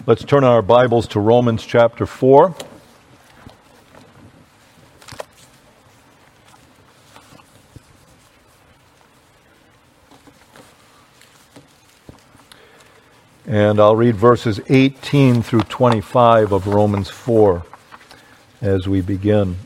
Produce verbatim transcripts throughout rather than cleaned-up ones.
Let's turn our Bibles to Romans chapter four. And I'll read verses eighteen through twenty-five of Romans four as we begin.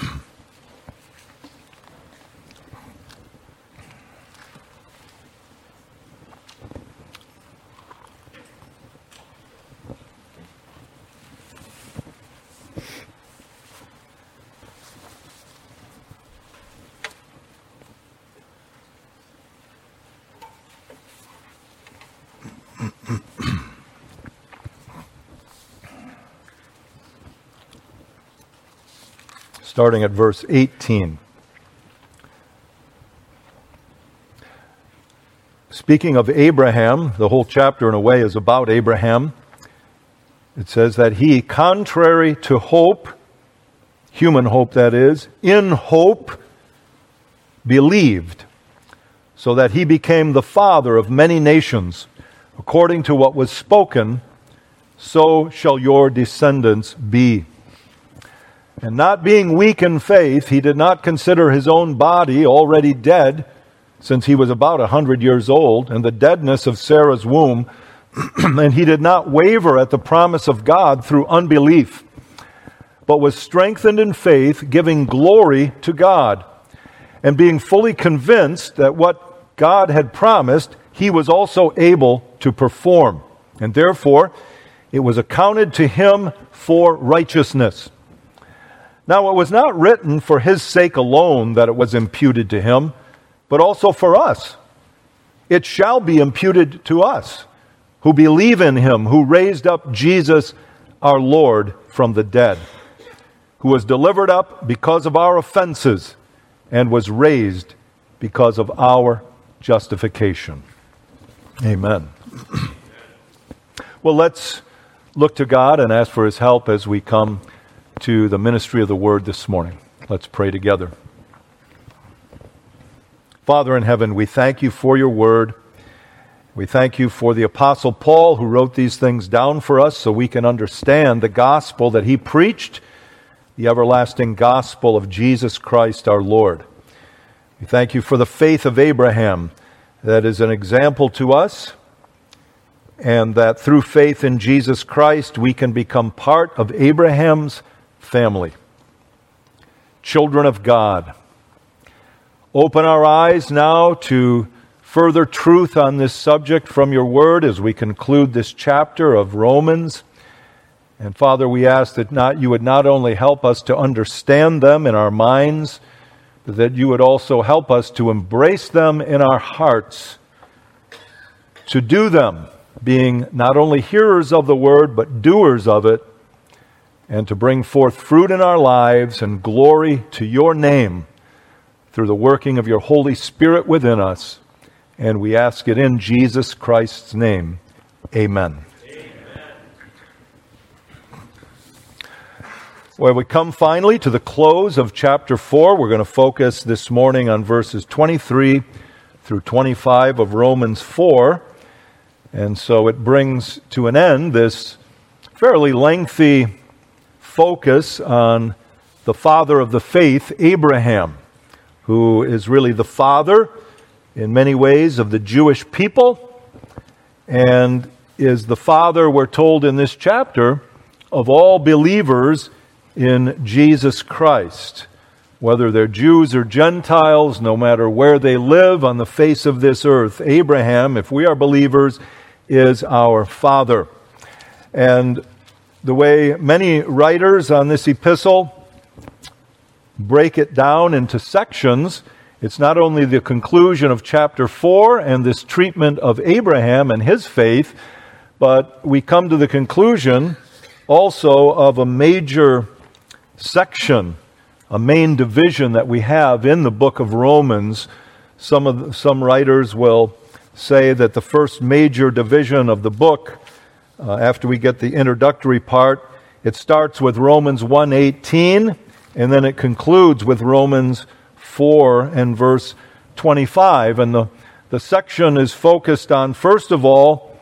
Starting at verse eighteen. Speaking of Abraham, the whole chapter in a way is about Abraham. It says that he, contrary to hope, human hope that is, in hope believed, so that he became the father of many nations, according to what was spoken, so shall your descendants be. And not being weak in faith, he did not consider his own body already dead, since he was about a hundred years old, and the deadness of Sarah's womb, and he did not waver at the promise of God through unbelief, but was strengthened in faith, giving glory to God, and being fully convinced that what God had promised, he was also able to perform. And therefore, it was accounted to him for righteousness. Now, it was not written for his sake alone that it was imputed to him, but also for us. It shall be imputed to us, who believe in him, who raised up Jesus our Lord from the dead, who was delivered up because of our offenses and was raised because of our justification. Amen. Well, let's look to God and ask for his help as we come to the ministry of the Word this morning. Let's pray together. Father in heaven, we thank you for your Word. We thank you for the Apostle Paul who wrote these things down for us so we can understand the gospel that he preached, the everlasting gospel of Jesus Christ our Lord. We thank you for the faith of Abraham that is an example to us, and that through faith in Jesus Christ we can become part of Abraham's family, children of God. Open our eyes now to further truth on this subject from your word as we conclude this chapter of Romans. And Father, we ask that not you would not only help us to understand them in our minds, but that you would also help us to embrace them in our hearts, to do them, being not only hearers of the word, but doers of it, and to bring forth fruit in our lives and glory to your name through the working of your Holy Spirit within us. And we ask it in Jesus Christ's name. Amen. Amen. Well, we come finally to the close of chapter four. We're going to focus this morning on verses twenty-three through twenty-five of Romans four. And so it brings to an end this fairly lengthy focus on the father of the faith, Abraham, who is really the father in many ways of the Jewish people, and is the father, we're told in this chapter, of all believers in Jesus Christ. Whether they're Jews or Gentiles, no matter where they live on the face of this earth, Abraham, if we are believers, is our father. And the way many writers on this epistle break it down into sections, it's not only the conclusion of chapter four and this treatment of Abraham and his faith, but we come to the conclusion also of a major section, a main division that we have in the book of Romans. Some of the, some writers will say that the first major division of the book, uh, after we get the introductory part, it starts with Romans one eighteen, and then it concludes with Romans four and verse twenty-five. And the, the section is focused on, first of all,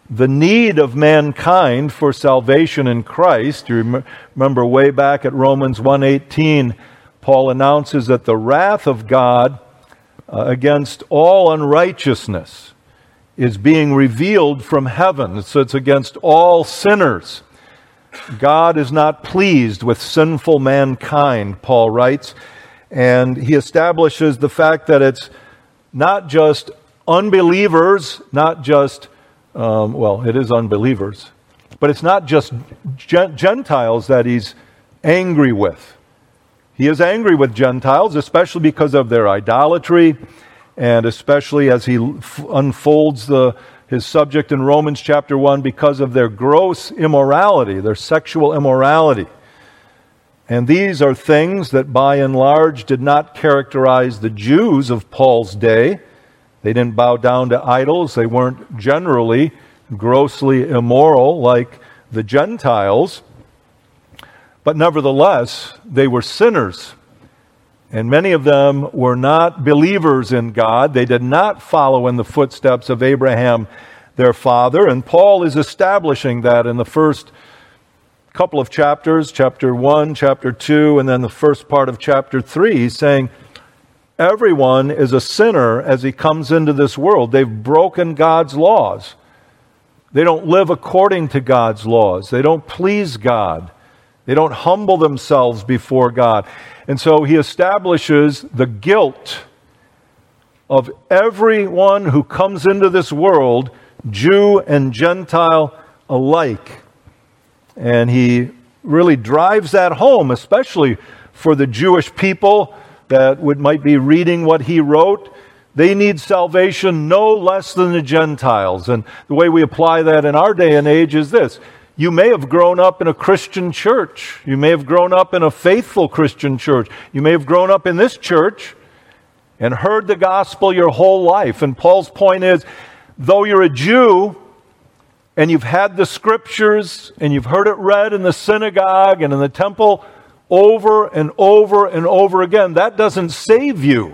the need of mankind for salvation in Christ. You rem- remember way back at Romans one eighteen, Paul announces that the wrath of God uh, against all unrighteousness is being revealed from heaven. So it's against all sinners. God is not pleased with sinful mankind, Paul writes, and he establishes the fact that it's not just unbelievers, not just, um, well, it is unbelievers, but it's not just Gentiles that he's angry with. He is angry with Gentiles, especially because of their idolatry, and especially as he unfolds the, his subject in Romans chapter one, because of their gross immorality, their sexual immorality. And these are things that by and large did not characterize the Jews of Paul's day. They didn't bow down to idols. They weren't generally grossly immoral like the Gentiles. But nevertheless, they were sinners. And many of them were not believers in God. They did not follow in the footsteps of Abraham, their father. And Paul is establishing that in the first couple of chapters, chapter one, chapter two, and then the first part of chapter three. He's saying everyone is a sinner as he comes into this world. They've broken God's laws. They don't live according to God's laws. They don't please God. They don't humble themselves before God. And so he establishes the guilt of everyone who comes into this world, Jew and Gentile alike. And he really drives that home, especially for the Jewish people that would might be reading what he wrote. They need salvation no less than the Gentiles. And the way we apply that in our day and age is this. You may have grown up in a Christian church. You may have grown up in a faithful Christian church. You may have grown up in this church and heard the gospel your whole life. And Paul's point is, though you're a Jew and you've had the scriptures and you've heard it read in the synagogue and in the temple over and over and over again, that doesn't save you.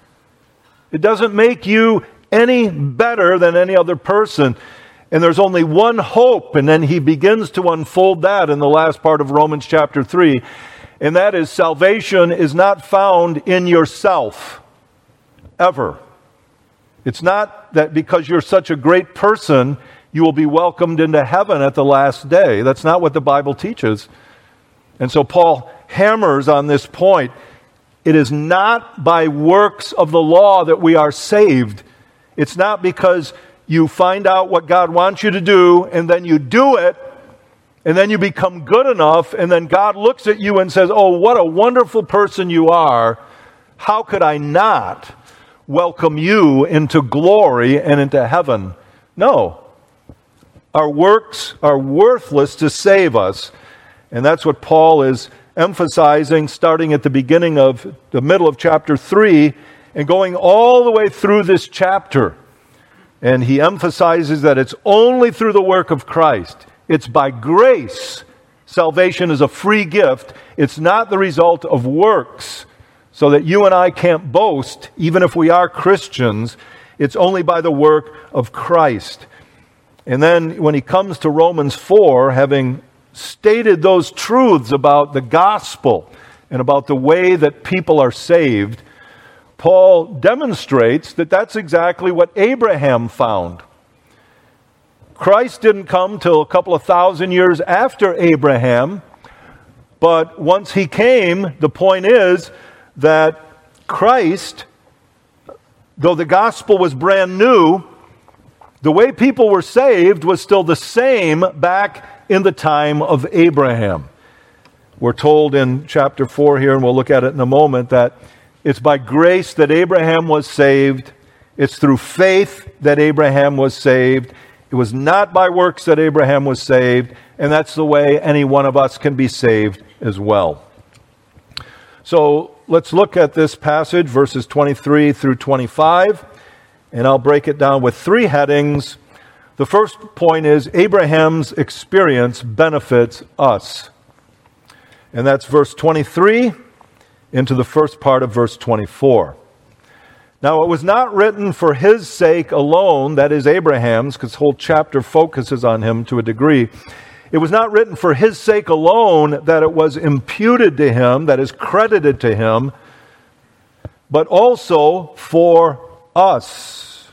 It doesn't make you any better than any other person. And there's only one hope, and then he begins to unfold that in the last part of Romans chapter three, and that is salvation is not found in yourself, ever. It's not that because you're such a great person, you will be welcomed into heaven at the last day. That's not what the Bible teaches. And so Paul hammers on this point. It is not by works of the law that we are saved. It's not because you find out what God wants you to do, and then you do it, and then you become good enough, and then God looks at you and says, oh, what a wonderful person you are. How could I not welcome you into glory and into heaven? No. Our works are worthless to save us. And that's what Paul is emphasizing, starting at the beginning of the middle of chapter three, and going all the way through this chapter. And he emphasizes that it's only through the work of Christ. It's by grace. Salvation is a free gift. It's not the result of works, so that you and I can't boast, even if we are Christians. It's only by the work of Christ. And then when he comes to Romans four, having stated those truths about the gospel and about the way that people are saved, Paul demonstrates that that's exactly what Abraham found. Christ didn't come till a couple of thousand years after Abraham, but once he came, the point is that Christ, though the gospel was brand new, the way people were saved was still the same back in the time of Abraham. We're told in chapter four here, and we'll look at it in a moment, that it's by grace that Abraham was saved. It's through faith that Abraham was saved. It was not by works that Abraham was saved, and that's the way any one of us can be saved as well. So let's look at this passage, verses twenty-three through twenty-five, and I'll break it down with three headings. The first point is Abraham's experience benefits us. And that's verse twenty-three into the first part of verse twenty-four. Now, it was not written for his sake alone, that is Abraham's, because the whole chapter focuses on him to a degree. It was not written for his sake alone that it was imputed to him, that is credited to him, but also for us.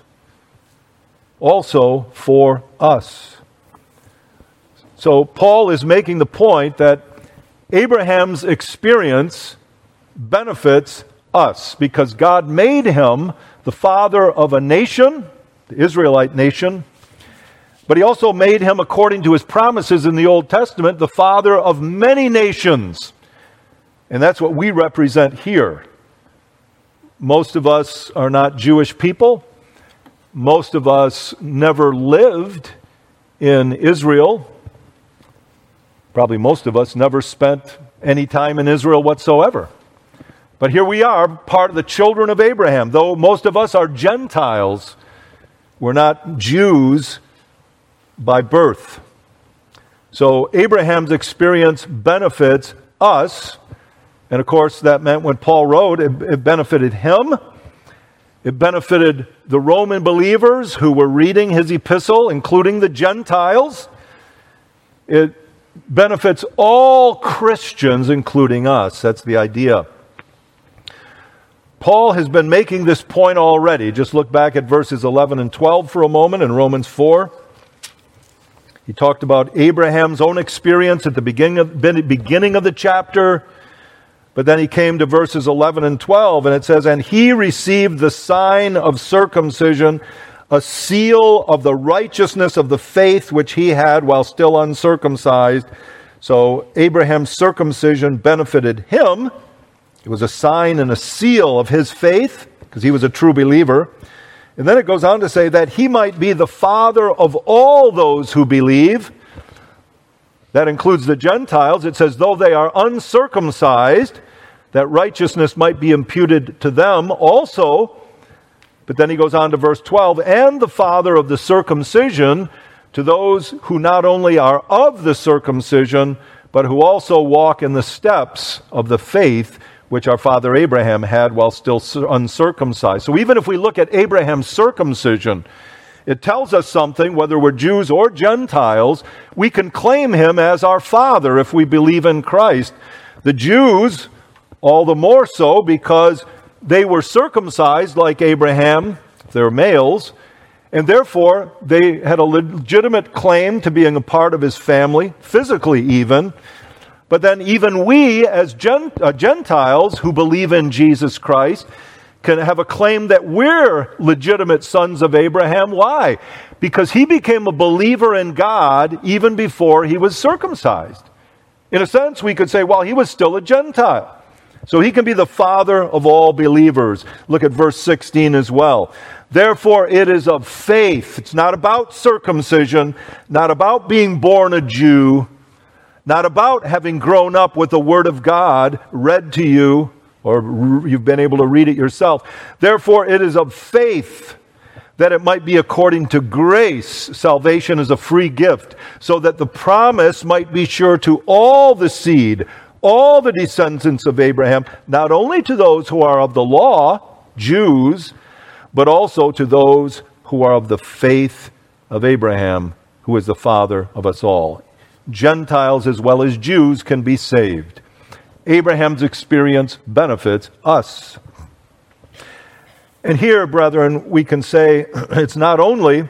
Also for us. So Paul is making the point that Abraham's experience benefits us because God made him the father of a nation, the Israelite nation, but he also made him, according to his promises in the Old Testament, the father of many nations. And that's what we represent here. Most of us are not Jewish people. Most of us never lived in Israel. Probably most of us never spent any time in Israel whatsoever. But here we are, part of the children of Abraham. Though most of us are Gentiles, we're not Jews by birth. So Abraham's experience benefits us. And of course, that meant when Paul wrote, it, it benefited him. It benefited the Roman believers who were reading his epistle, including the Gentiles. It benefits all Christians, including us. That's the idea. Paul has been making this point already. Just look back at verses eleven and twelve for a moment in Romans four. He talked about Abraham's own experience at the beginning of, beginning of the chapter, but then he came to verses eleven and twelve, and it says, "And he received the sign of circumcision, a seal of the righteousness of the faith which he had while still uncircumcised." So Abraham's circumcision benefited him. It was a sign and a seal of his faith, because he was a true believer. And then it goes on to say that he might be the father of all those who believe. That includes the Gentiles. It says, though they are uncircumcised, that righteousness might be imputed to them also. But then he goes on to verse twelve, and the father of the circumcision to those who not only are of the circumcision, but who also walk in the steps of the faith which our father Abraham had while still uncircumcised. So even if we look at Abraham's circumcision, it tells us something, whether we're Jews or Gentiles, we can claim him as our father if we believe in Christ. The Jews, all the more so because they were circumcised like Abraham, they're males, and therefore they had a legitimate claim to being a part of his family, physically even. But then even we as Gent- uh, Gentiles who believe in Jesus Christ can have a claim that we're legitimate sons of Abraham. Why? Because he became a believer in God even before he was circumcised. In a sense, we could say, well, he was still a Gentile. So he can be the father of all believers. Look at verse sixteen as well. Therefore it is of faith. It's not about circumcision, not about being born a Jew, not about having grown up with the Word of God read to you, or you've been able to read it yourself. Therefore it is of faith, that it might be according to grace. Salvation is a free gift, so that the promise might be sure to all the seed, all the descendants of Abraham, not only to those who are of the law, Jews, but also to those who are of the faith of Abraham, who is the father of us all. Gentiles as well as Jews can be saved. Abraham's experience benefits us. And here, brethren, we can say it's not only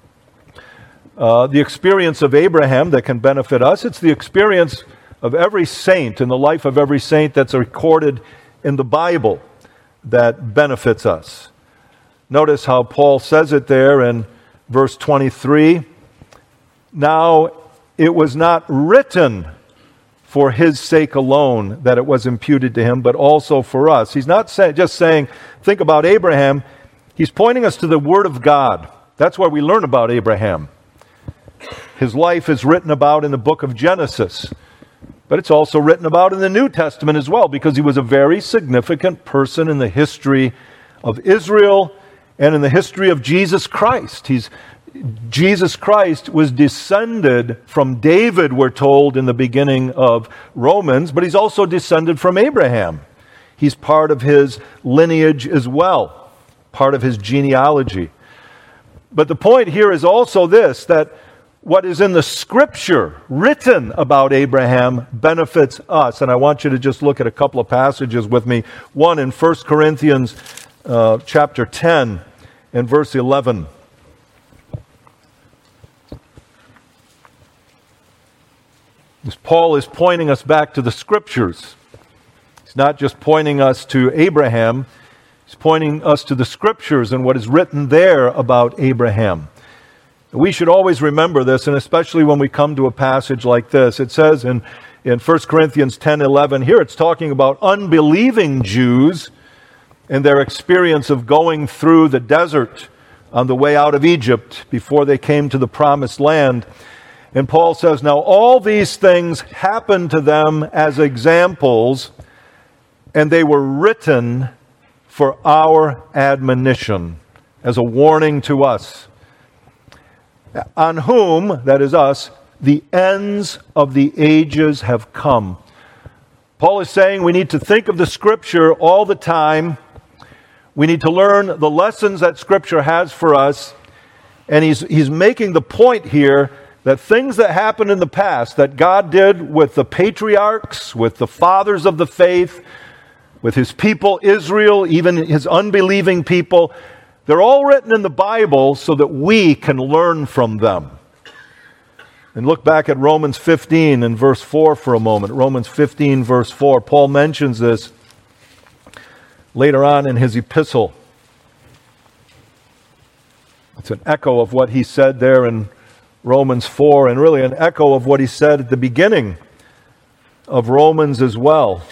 uh, the experience of Abraham that can benefit us, it's the experience of every saint, in the life of every saint that's recorded in the Bible, that benefits us. Notice how Paul says it there in verse twenty-three. Now, it was not written for his sake alone that it was imputed to him, but also for us. He's not say, just saying, think about Abraham. He's pointing us to the Word of God. That's where we learn about Abraham. His life is written about in the book of Genesis, but it's also written about in the New Testament as well, because he was a very significant person in the history of Israel and in the history of Jesus Christ. He's Jesus Christ was descended from David, we're told in the beginning of Romans, but he's also descended from Abraham. He's part of his lineage as well. part of his genealogy. But the point here is also this, that what is in the Scripture written about Abraham benefits us. And I want you to just look at a couple of passages with me. One in First Corinthians uh, chapter ten and verse eleven. As Paul is pointing us back to the Scriptures. He's not just pointing us to Abraham. He's pointing us to the Scriptures and what is written there about Abraham. We should always remember this, and especially when we come to a passage like this. It says in, in First Corinthians ten eleven, here it's talking about unbelieving Jews and their experience of going through the desert on the way out of Egypt before they came to the promised land. And Paul says, now all these things happened to them as examples, and they were written for our admonition, as a warning to us, on whom, that is us, the ends of the ages have come. Paul is saying we need to think of the Scripture all the time. We need to learn the lessons that Scripture has for us. And he's, he's making the point here that things that happened in the past, that God did with the patriarchs, with the fathers of the faith, with his people Israel, even his unbelieving people, they're all written in the Bible so that we can learn from them. And look back at Romans fifteen and verse four for a moment. Romans fifteen verse four. Paul mentions this later on in his epistle. It's an echo of what he said there in Romans four, and really an echo of what he said at the beginning of Romans as well,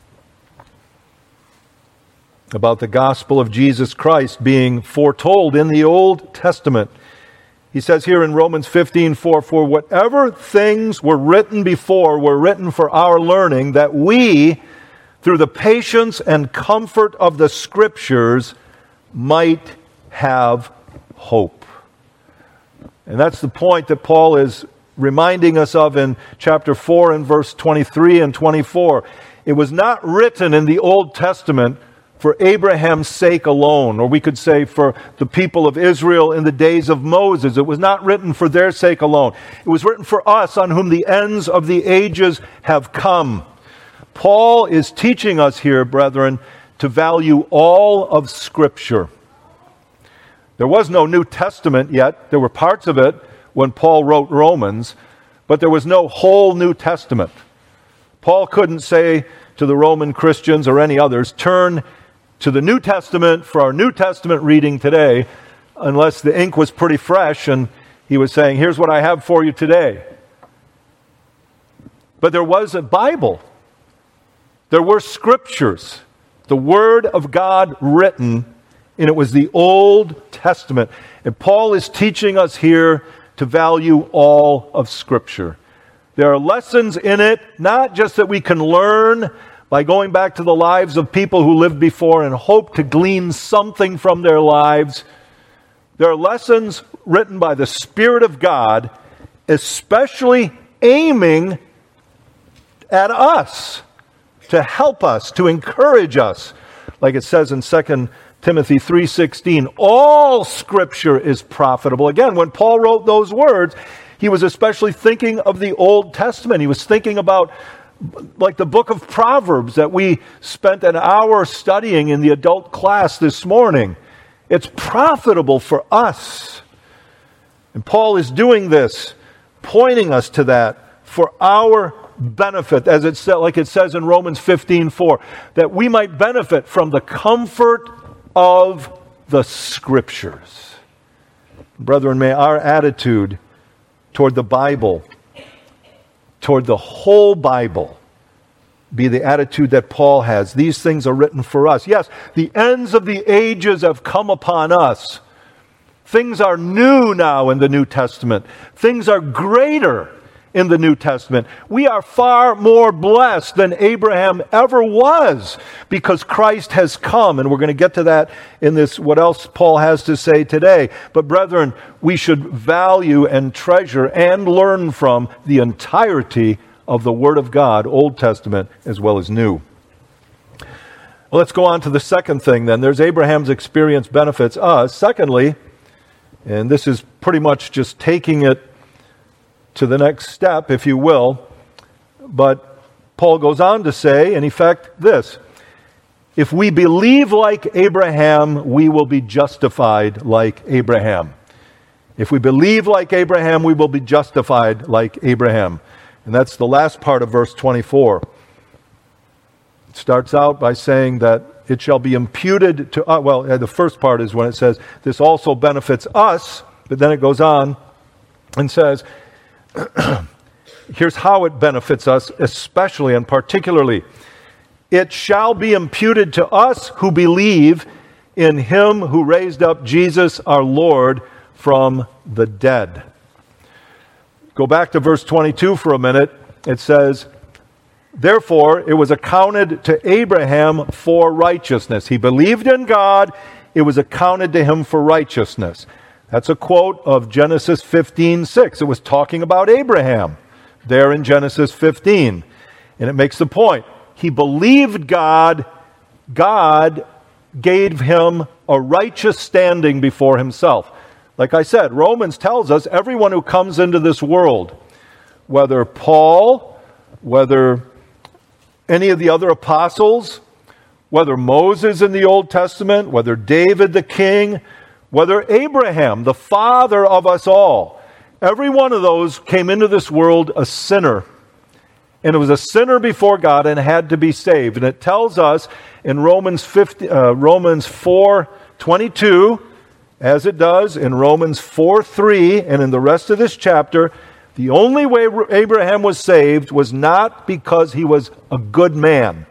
about the gospel of Jesus Christ being foretold in the Old Testament. He says here in Romans fifteen four, for whatever things were written before were written for our learning, that we, through the patience and comfort of the Scriptures, might have hope. And that's the point that Paul is reminding us of in chapter four and verse twenty-three and twenty-four. It was not written in the Old Testament for Abraham's sake alone, or we could say for the people of Israel in the days of Moses. It was not written for their sake alone. It was written for us, on whom the ends of the ages have come. Paul is teaching us here, brethren, to value all of Scripture. There was no New Testament yet. There were parts of it when Paul wrote Romans, but there was no whole New Testament. Paul couldn't say to the Roman Christians or any others, turn to the New Testament for our New Testament reading today, unless the ink was pretty fresh and he was saying, here's what I have for you today. But there was a Bible. There were Scriptures, the Word of God written, and it was the Old Testament. And Paul is teaching us here to value all of Scripture. There are lessons in it, not just that we can learn by going back to the lives of people who lived before and hope to glean something from their lives. There are lessons written by the Spirit of God, especially aiming at us, to help us, to encourage us. Like it says in Second Timothy three sixteen, all Scripture is profitable. Again, when Paul wrote those words, he was especially thinking of the Old Testament. He was thinking about, like, the book of Proverbs that we spent an hour studying in the adult class this morning. It's profitable for us. And Paul is doing this, pointing us to that for our benefit, as it said, like it says in Romans fifteen four, that we might benefit from the comfort of the Scriptures. Brethren, may our attitude toward the Bible, toward the whole Bible, be the attitude that Paul has. These things are written for us. Yes, the ends of the ages have come upon us. Things are new now in the New Testament. Things are greater in the New Testament. We are far more blessed than Abraham ever was because Christ has come. And we're going to get to that in this, what else Paul has to say today. But brethren, we should value and treasure and learn from the entirety of the Word of God, Old Testament as well as New. Let's go on to the second thing then. There's Abraham's experience benefits us. Secondly, and this is pretty much just taking it to the next step, if you will, but Paul goes on to say, in effect, this: if we believe like Abraham, we will be justified like Abraham. If we believe like Abraham, we will be justified like Abraham. And that's the last part of verse twenty-four. It starts out by saying that it shall be imputed to us. Well, the first part is when it says, this also benefits us, but then it goes on and says, here's how it benefits us, especially and particularly. It shall be imputed to us who believe in him who raised up Jesus our Lord from the dead. Go back to verse twenty-two for a minute. It says, therefore it was accounted to Abraham for righteousness. He believed in God, it was accounted to him for righteousness. That's a quote of Genesis fifteen six. It was talking about Abraham there in Genesis fifteen. And it makes the point. He believed God. God gave him a righteous standing before himself. Like I said, Romans tells us everyone who comes into this world, whether Paul, whether any of the other apostles, whether Moses in the Old Testament, whether David the king, whether Abraham, the father of us all, every one of those came into this world a sinner. And it was a sinner before God and had to be saved. And it tells us in Romans fifty, uh, Romans four twenty-two, as it does in Romans four three, and in the rest of this chapter, the only way Abraham was saved was not because he was a good man.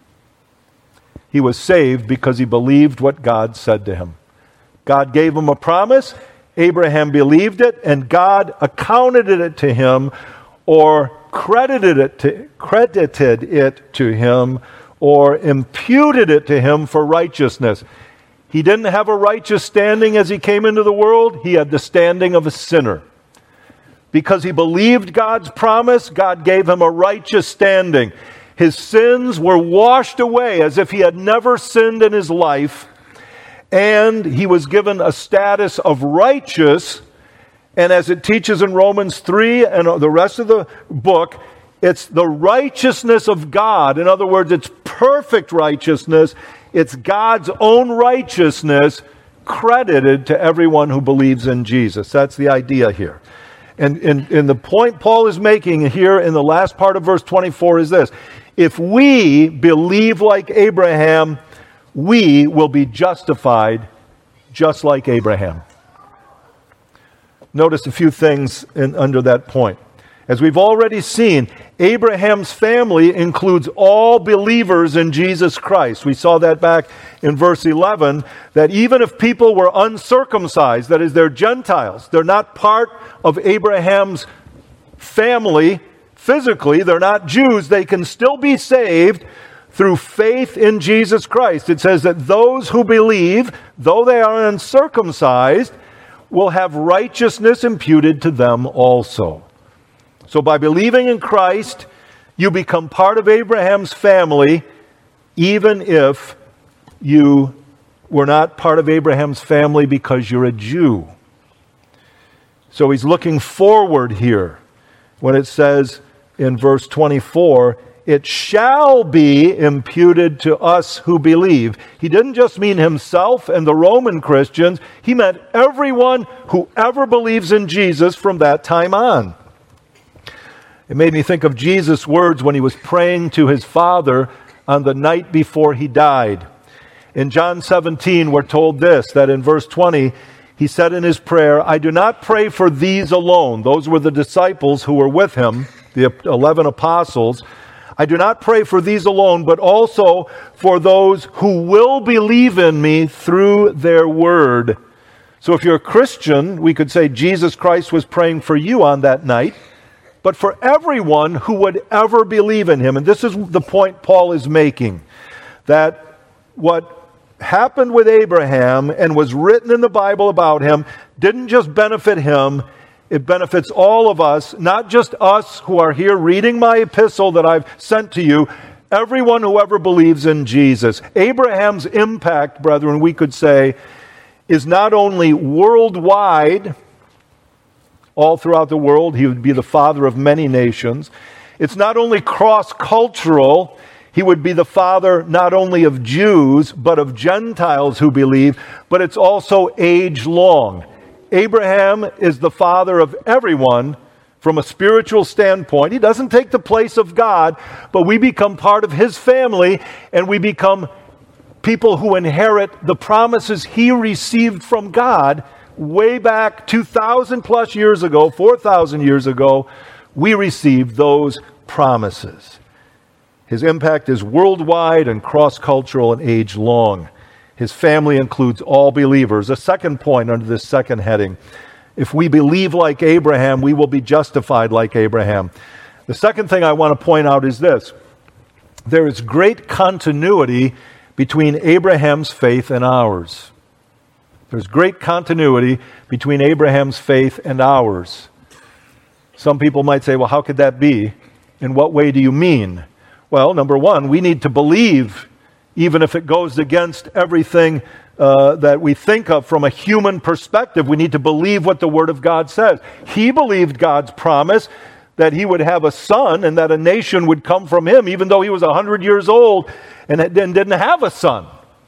He was saved because he believed what God said to him. God gave him a promise, Abraham believed it, and God accounted it to him, or credited it to, credited it to him, or imputed it to him for righteousness. He didn't have a righteous standing as he came into the world. He had the standing of a sinner. Because he believed God's promise, God gave him a righteous standing. His sins were washed away as if he had never sinned in his life. And he was given a status of righteous. And as it teaches in Romans three and the rest of the book, it's the righteousness of God. In other words, it's perfect righteousness. It's God's own righteousness credited to everyone who believes in Jesus. That's the idea here. And, and, and the point Paul is making here in the last part of verse twenty-four is this: if we believe like Abraham, we will be justified just like Abraham. Notice a few things in, under that point. As we've already seen, Abraham's family includes all believers in Jesus Christ. We saw that back in verse eleven, that even if people were uncircumcised, that is, they're Gentiles, they're not part of Abraham's family physically, they're not Jews, they can still be saved through faith in Jesus Christ. It says that those who believe, though they are uncircumcised, will have righteousness imputed to them also. So by believing in Christ, you become part of Abraham's family, even if you were not part of Abraham's family because you're a Jew. So he's looking forward here when it says in verse twenty-four, it shall be imputed to us who believe. He didn't just mean himself and the Roman Christians. He meant everyone who ever believes in Jesus from that time on. It made me think of Jesus' words when he was praying to his Father on the night before he died. In John seventeen, we're told this, that in verse twenty, he said in his prayer, I do not pray for these alone. Those were the disciples who were with him, the eleven apostles. I do not pray for these alone, but also for those who will believe in me through their word. So if you're a Christian, we could say Jesus Christ was praying for you on that night, but for everyone who would ever believe in him. And this is the point Paul is making, that what happened with Abraham and was written in the Bible about him didn't just benefit him, it benefits all of us, not just us who are here reading my epistle that I've sent to you. Everyone who ever believes in Jesus. Abraham's impact, brethren, we could say, is not only worldwide, all throughout the world. He would be the father of many nations. It's not only cross-cultural. He would be the father not only of Jews, but of Gentiles who believe, but it's also age-long. Abraham is the father of everyone from a spiritual standpoint. He doesn't take the place of God, but we become part of his family, and we become people who inherit the promises he received from God way back two thousand plus years ago, four thousand years ago. We received those promises. His impact is worldwide and cross-cultural and age-long. His family includes all believers. A second point under this second heading: if we believe like Abraham, we will be justified like Abraham. The second thing I want to point out is this: there is great continuity between Abraham's faith and ours. There's great continuity between Abraham's faith and ours. Some people might say, well, how could that be? In what way do you mean? Well, number one, we need to believe, even if it goes against everything uh, that we think of from a human perspective. We need to believe what the Word of God says. He believed God's promise that he would have a son and that a nation would come from him, even though he was one hundred years old and didn't have a son.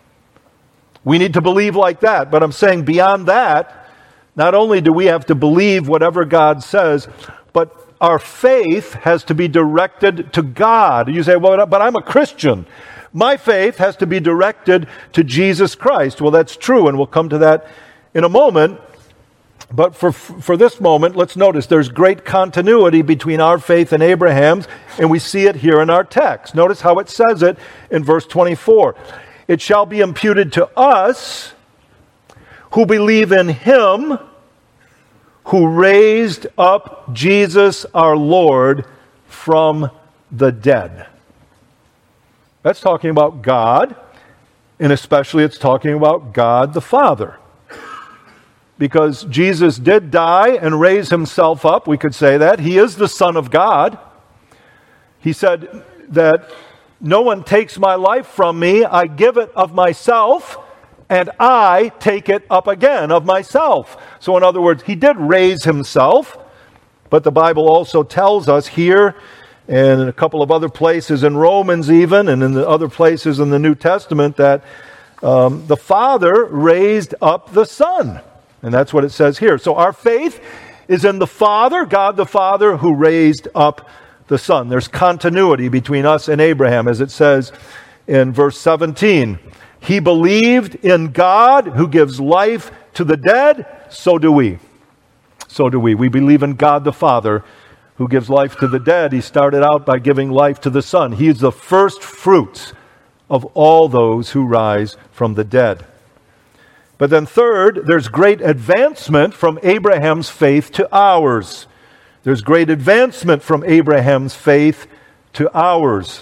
We need to believe like that. But I'm saying beyond that, not only do we have to believe whatever God says, but our faith has to be directed to God. You say, well, but I'm a Christian. My faith has to be directed to Jesus Christ. Well, that's true, and we'll come to that in a moment. But for for this moment, let's notice there's great continuity between our faith and Abraham's, and we see it here in our text. Notice how it says it in verse twenty-four. It shall be imputed to us who believe in him who raised up Jesus our Lord from the dead. That's talking about God, and especially it's talking about God the Father. Because Jesus did die and raise himself up, we could say that. He is the Son of God. He said that no one takes my life from me, I give it of myself, and I take it up again of myself. So in other words, he did raise himself, but the Bible also tells us here, and in a couple of other places in Romans even, and in the other places in the New Testament, that um, the Father raised up the Son. And that's what it says here. So our faith is in the Father, God the Father, who raised up the Son. There's continuity between us and Abraham, as it says in verse seventeen. He believed in God who gives life to the dead, so do we. So do we. We believe in God the Father who gives life to the dead. He started out by giving life to the Son. He is the first fruits of all those who rise from the dead. But then third, there's great advancement from Abraham's faith to ours. There's great advancement from Abraham's faith to ours.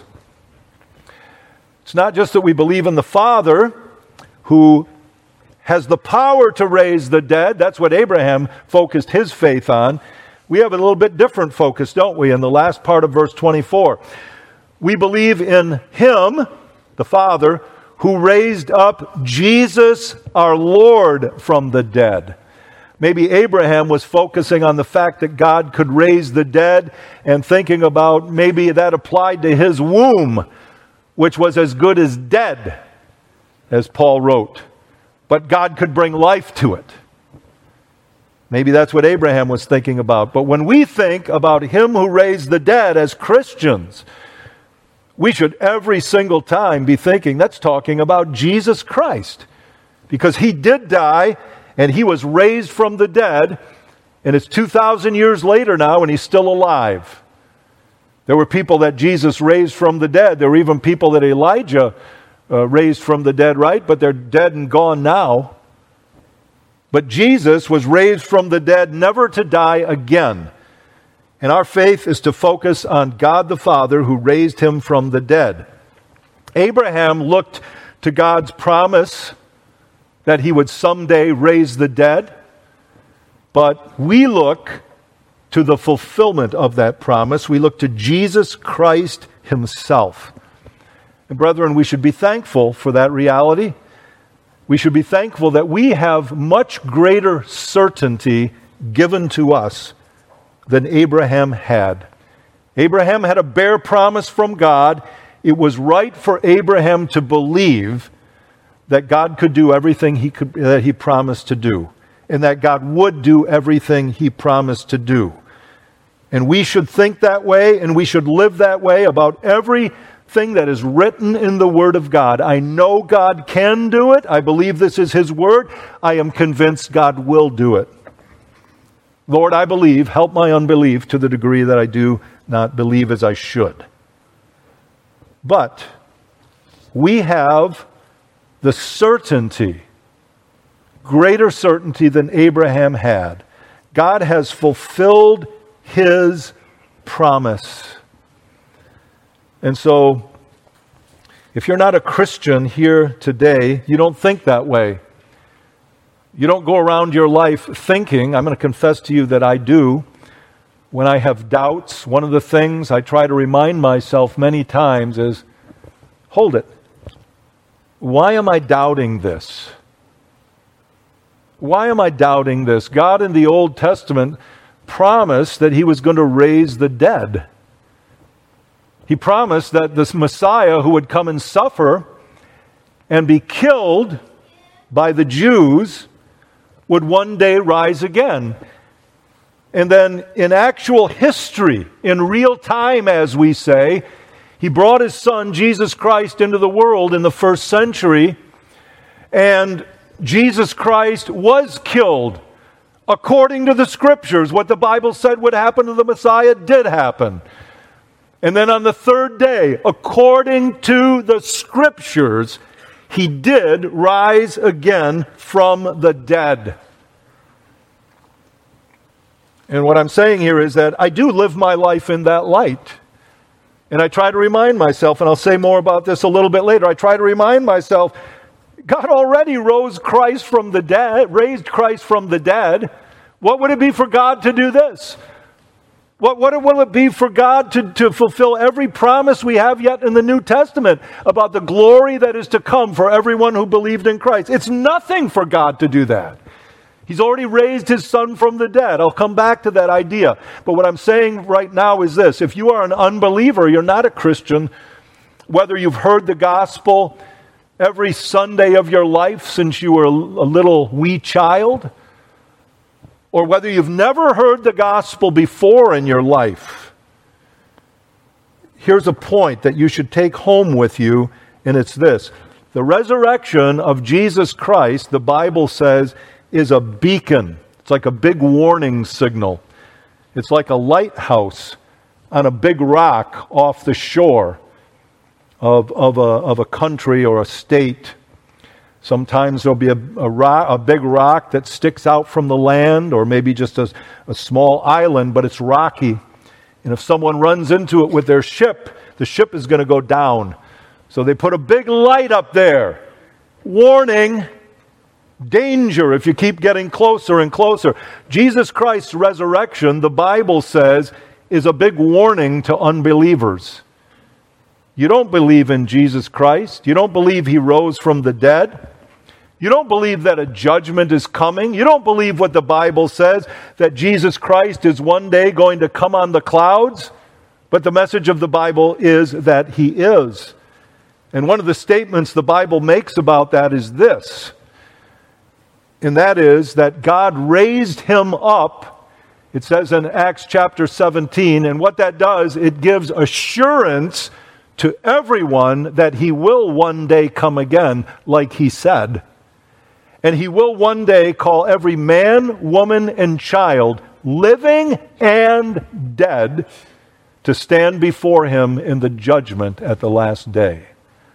It's not just that we believe in the Father who has the power to raise the dead. That's what Abraham focused his faith on. We have a little bit different focus, don't we, in the last part of verse twenty-four. We believe in him, the Father, who raised up Jesus our Lord from the dead. Maybe Abraham was focusing on the fact that God could raise the dead and thinking about maybe that applied to his womb, which was as good as dead, as Paul wrote. But God could bring life to it. Maybe that's what Abraham was thinking about. But when we think about him who raised the dead as Christians, we should every single time be thinking that's talking about Jesus Christ. Because he did die and he was raised from the dead, and it's two thousand years later now and he's still alive. There were people that Jesus raised from the dead. There were even people that Elijah uh, raised from the dead, right? But they're dead and gone now. But Jesus was raised from the dead never to die again. And our faith is to focus on God the Father who raised him from the dead. Abraham looked to God's promise that he would someday raise the dead. But we look to the fulfillment of that promise. We look to Jesus Christ himself. And brethren, we should be thankful for that reality. We should be thankful that we have much greater certainty given to us than Abraham had. Abraham had a bare promise from God. It was right for Abraham to believe that God could do everything he could, that he promised to do, and that God would do everything he promised to do. And we should think that way, and we should live that way about everything that is written in the Word of God. I know God can do it. I believe this is His Word. I am convinced God will do it. Lord, I believe. Help my unbelief to the degree that I do not believe as I should. But we have the certainty, greater certainty than Abraham had. God has fulfilled His promise. And so, if you're not a Christian here today, you don't think that way. You don't go around your life thinking, I'm going to confess to you that I do, when I have doubts, one of the things I try to remind myself many times is, hold it. Why am I doubting this? Why am I doubting this? God in the Old Testament promised that He was going to raise the dead. He promised that this Messiah who would come and suffer and be killed by the Jews would one day rise again. And then in actual history, in real time, as we say, He brought His Son, Jesus Christ, into the world in the first century, and Jesus Christ was killed according to the Scriptures. What the Bible said would happen to the Messiah did happen. And then on the third day, according to the Scriptures, He did rise again from the dead. And what I'm saying here is that I do live my life in that light. And I try to remind myself, and I'll say more about this a little bit later, I try to remind myself, God already rose Christ from the dead, raised Christ from the dead. What would it be for God to do this? What, what will it be for God to, to fulfill every promise we have yet in the New Testament about the glory that is to come for everyone who believed in Christ? It's nothing for God to do that. He's already raised His Son from the dead. I'll come back to that idea. But what I'm saying right now is this. If you are an unbeliever, you're not a Christian, whether you've heard the gospel every Sunday of your life since you were a little wee child, or whether you've never heard the gospel before in your life, here's a point that you should take home with you, and it's this. The resurrection of Jesus Christ, the Bible says, is a beacon. It's like a big warning signal. It's like a lighthouse on a big rock off the shore of, of, a, of a country or a state. Sometimes there'll be a, a, rock, a big rock that sticks out from the land, or maybe just a, a small island, but it's rocky. And if someone runs into it with their ship, the ship is going to go down. So they put a big light up there. Warning, danger if you keep getting closer and closer. Jesus Christ's resurrection, the Bible says, is a big warning to unbelievers. You don't believe in Jesus Christ. You don't believe He rose from the dead. You don't believe that a judgment is coming. You don't believe what the Bible says, that Jesus Christ is one day going to come on the clouds. But the message of the Bible is that He is. And one of the statements the Bible makes about that is this. And that is that God raised Him up, it says in Acts chapter seventeen, and what that does, it gives assurance to everyone that He will one day come again, like He said. And He will one day call every man, woman, and child, living and dead, to stand before Him in the judgment at the last day.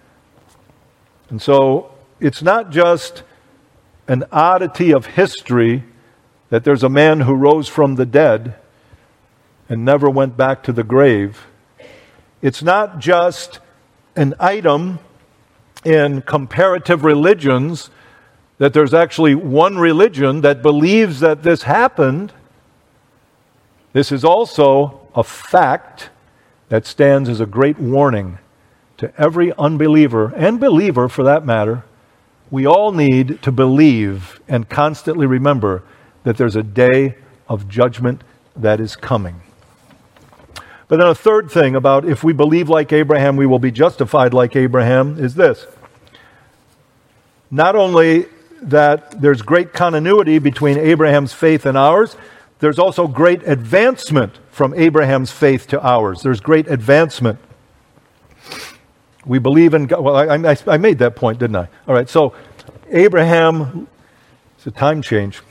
And so, it's not just an oddity of history that there's a man who rose from the dead and never went back to the grave. It's not just an item in comparative religions that there's actually one religion that believes that this happened. This is also a fact that stands as a great warning to every unbeliever, and believer for that matter, we all need to believe and constantly remember that there's a day of judgment that is coming. But then a third thing about if we believe like Abraham, we will be justified like Abraham is this. Not only that there's great continuity between Abraham's faith and ours, there's also great advancement from Abraham's faith to ours. There's great advancement. We believe in God. Well, I, I, I made that point, didn't I? All right, so Abraham, it's a time change.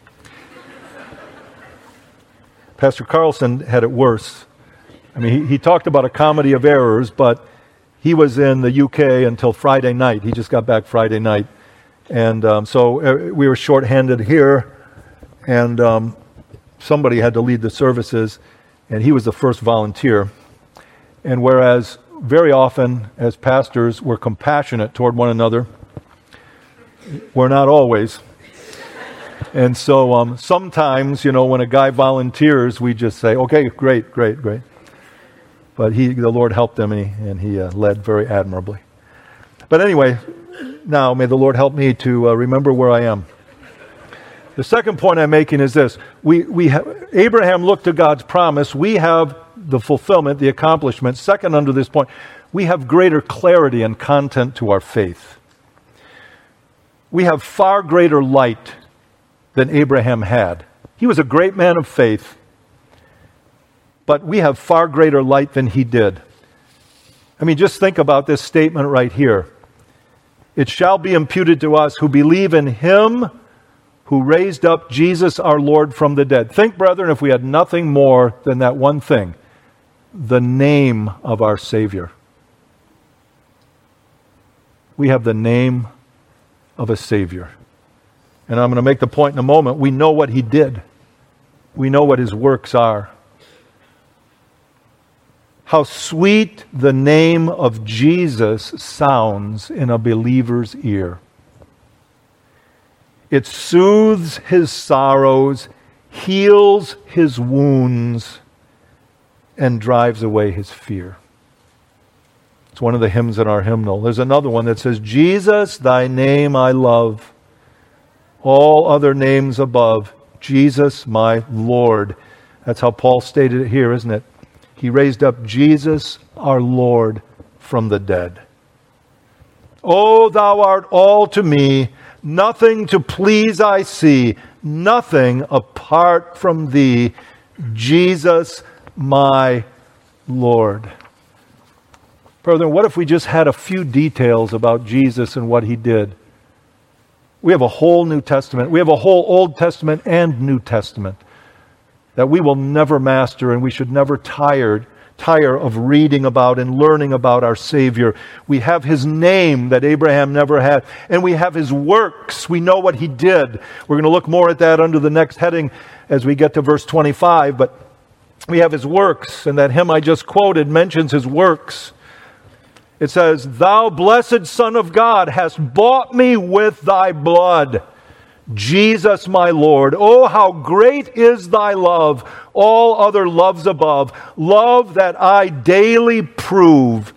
Pastor Carlson had it worse. I mean, he, he talked about a comedy of errors, but he was in the U K until Friday night. He just got back Friday night. And um, so uh, we were shorthanded here, and um, somebody had to lead the services, and he was the first volunteer. And whereas very often, as pastors, we're compassionate toward one another, we're not always. And so um, sometimes, you know, when a guy volunteers, we just say, okay, great, great, great. But he, the Lord helped him, and he, and he uh, led very admirably. But anyway, now may the Lord help me to uh, remember where I am. The second point I'm making is this. We, we ha- Abraham looked to God's promise. We have the fulfillment, the accomplishment. Second, under this point, we have greater clarity and content to our faith. We have far greater light than Abraham had. He was a great man of faith, but we have far greater light than he did. I mean, just think about this statement right here. It shall be imputed to us who believe in him who raised up Jesus our Lord from the dead. Think, brethren, if we had nothing more than that one thing, the name of our Savior. We have the name of a Savior. And I'm going to make the point in a moment. We know what he did. We know what his works are. How sweet the name of Jesus sounds in a believer's ear. It soothes his sorrows, heals his wounds, and drives away his fear. It's one of the hymns in our hymnal. There's another one that says, Jesus, thy name I love, all other names above, Jesus my Lord. That's how Paul stated it here, isn't it? He raised up Jesus our Lord from the dead. O thou art all to me, nothing to please I see, nothing apart from thee, Jesus my Lord. Brethren, what if we just had a few details about Jesus and what he did? We have a whole New Testament. We have a whole Old Testament and New Testament that we will never master, and we should never tire, tire of reading about and learning about our Savior. We have his name that Abraham never had, and we have his works. We know what he did. We're going to look more at that under the next heading as we get to verse twenty-five, but we have his works, and that hymn I just quoted mentions his works. It says, Thou blessed Son of God hast bought me with thy blood, Jesus my Lord. Oh, how great is thy love, all other loves above, love that I daily prove,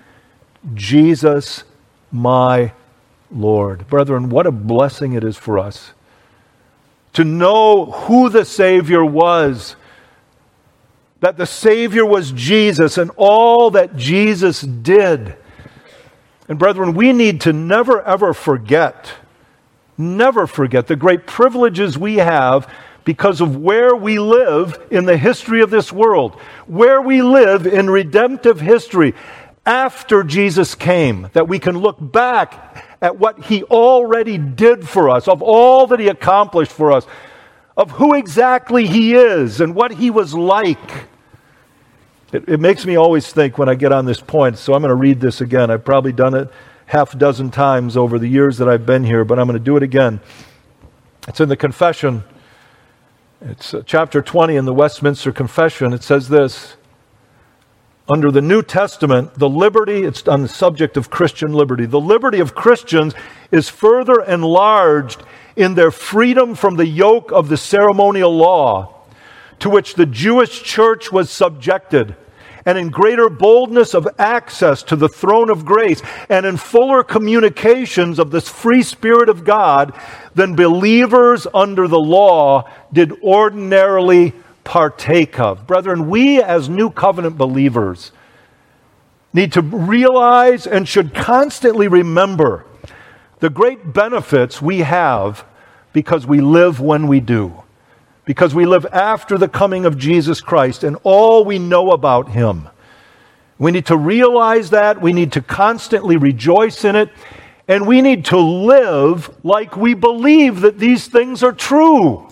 Jesus my Lord. Brethren, what a blessing it is for us to know who the Savior was, that the Savior was Jesus and all that Jesus did. And brethren, we need to never ever forget, never forget the great privileges we have because of where we live in the history of this world, where we live in redemptive history after Jesus came, that we can look back at what he already did for us, of all that he accomplished for us, of who exactly he is and what he was like. It, it makes me always think when I get on this point, so I'm going to read this again. I've probably done it half a dozen times over the years that I've been here, but I'm going to do it again. It's in the Confession. It's uh, chapter twenty in the Westminster Confession. It says this, under the New Testament, the liberty, it's on the subject of Christian liberty, the liberty of Christians is further enlarged in their freedom from the yoke of the ceremonial law to which the Jewish church was subjected, and in greater boldness of access to the throne of grace, and in fuller communications of this free Spirit of God than believers under the law did ordinarily partake of. Brethren, we as New Covenant believers need to realize and should constantly remember the great benefits we have because we live when we do. Because we live after the coming of Jesus Christ and all we know about Him. We need to realize that. We need to constantly rejoice in it. And we need to live like we believe that these things are true.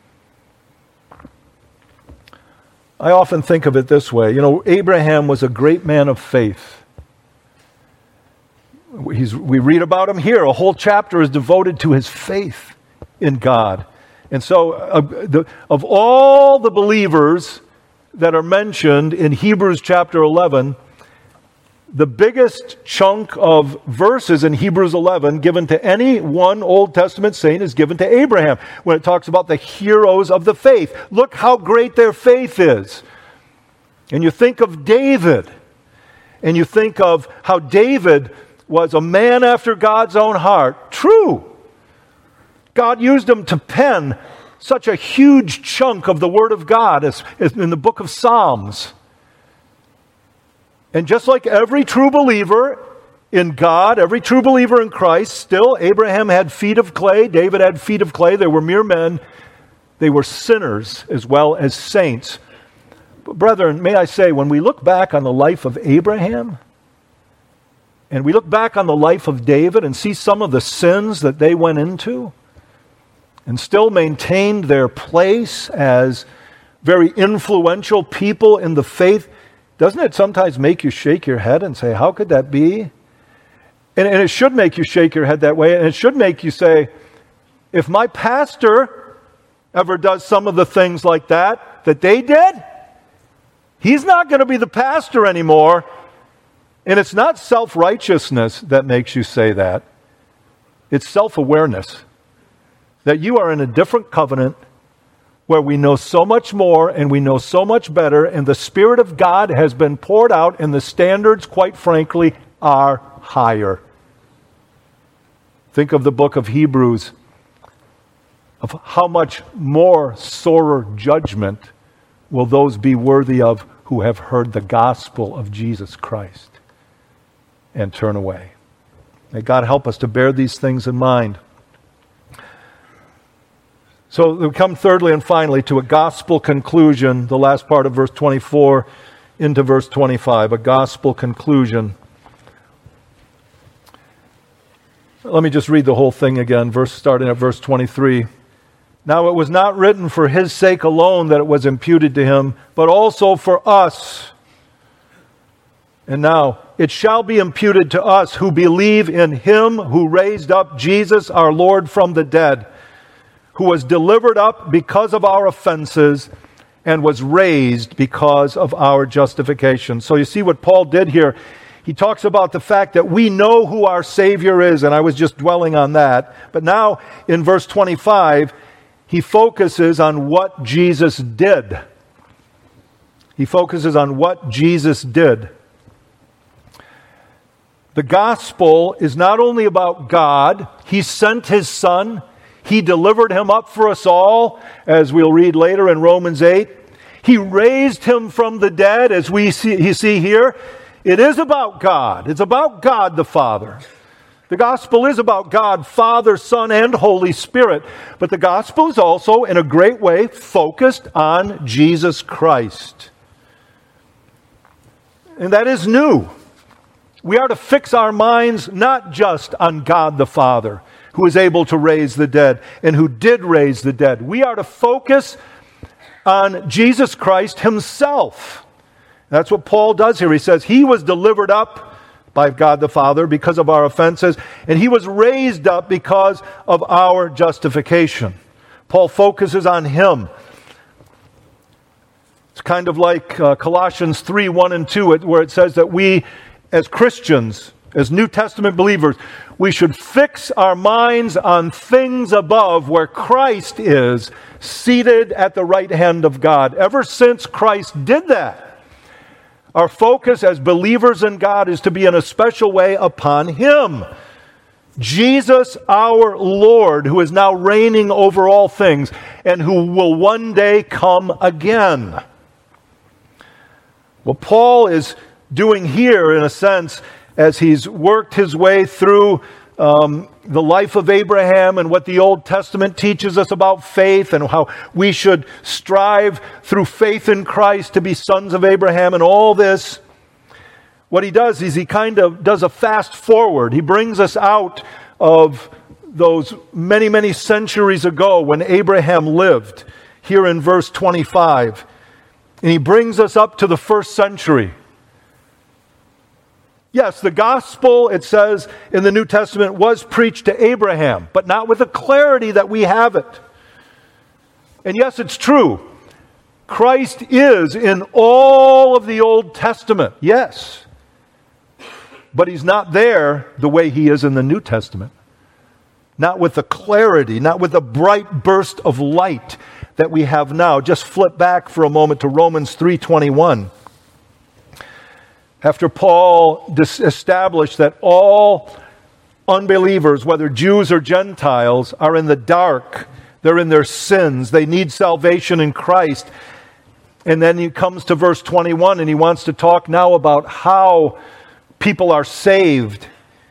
I often think of it this way. You know, Abraham was a great man of faith. He's, we read about him here. A whole chapter is devoted to his faith in God. And so, uh, the, of all the believers that are mentioned in Hebrews chapter eleven, the biggest chunk of verses in Hebrews eleven given to any one Old Testament saint is given to Abraham when it talks about the heroes of the faith. Look how great their faith is. And you think of David, and you think of how David was a man after God's own heart. True. God used him to pen such a huge chunk of the Word of God as, as in the book of Psalms. And just like every true believer in God, every true believer in Christ, still Abraham had feet of clay, David had feet of clay, they were mere men. They were sinners as well as saints. But brethren, may I say, when we look back on the life of Abraham, and we look back on the life of David and see some of the sins that they went into, and still maintained their place as very influential people in the faith, doesn't it sometimes make you shake your head and say, how could that be? And, and it should make you shake your head that way, and it should make you say, if my pastor ever does some of the things like that, that they did, he's not going to be the pastor anymore. And it's not self-righteousness that makes you say that. It's self-awareness. That you are in a different covenant where we know so much more and we know so much better, and the Spirit of God has been poured out, and the standards, quite frankly, are higher. Think of the book of Hebrews, of how much more sorer judgment will those be worthy of who have heard the gospel of Jesus Christ and turn away. May God help us to bear these things in mind. So we come thirdly and finally to a gospel conclusion, the last part of verse twenty-four into verse twenty-five, a gospel conclusion. Let me just read the whole thing again, verse starting at verse twenty-three. Now it was not written for his sake alone that it was imputed to him, but also for us. And now it shall be imputed to us who believe in him who raised up Jesus our Lord from the dead, who was delivered up because of our offenses and was raised because of our justification. So you see what Paul did here. He talks about the fact that we know who our Savior is, and I was just dwelling on that. But now in verse twenty-five, he focuses on what Jesus did. He focuses on what Jesus did. The gospel is not only about God. He sent his Son. He delivered him up for us all, as we'll read later in Romans eight. He raised him from the dead, as we see, you see here. It is about God. It's about God the Father. The gospel is about God, Father, Son, and Holy Spirit. But the gospel is also, in a great way, focused on Jesus Christ. And that is new. We are to fix our minds not just on God the Father, who is able to raise the dead and who did raise the dead. We are to focus on Jesus Christ himself. That's what Paul does here. He says he was delivered up by God the Father because of our offenses, and he was raised up because of our justification. Paul focuses on him. It's kind of like uh, Colossians three, one and two, where it says that we, as Christians, as New Testament believers, we should fix our minds on things above where Christ is, seated at the right hand of God. Ever since Christ did that, Our focus as believers in God is to be in a special way upon Him. Jesus, our Lord, who is now reigning over all things and who will one day come again. What Paul is doing here, in a sense, as he's worked his way through um, the life of Abraham and what the Old Testament teaches us about faith and how we should strive through faith in Christ to be sons of Abraham and all this, what he does is he kind of does a fast forward. He brings us out of those many, many centuries ago when Abraham lived, here in verse twenty-five. And he brings us up to the first century. Yes, the gospel, it says in the New Testament, was preached to Abraham, but not with the clarity that we have it. And yes, it's true. Christ is in all of the Old Testament, yes. But He's not there the way He is in the New Testament. Not with the clarity, not with the bright burst of light that we have now. Just flip back for a moment to Romans three twenty-one. After Paul dis- established that all unbelievers, whether Jews or Gentiles, are in the dark, they're in their sins, they need salvation in Christ. And then he comes to verse twenty-one and he wants to talk now about how people are saved.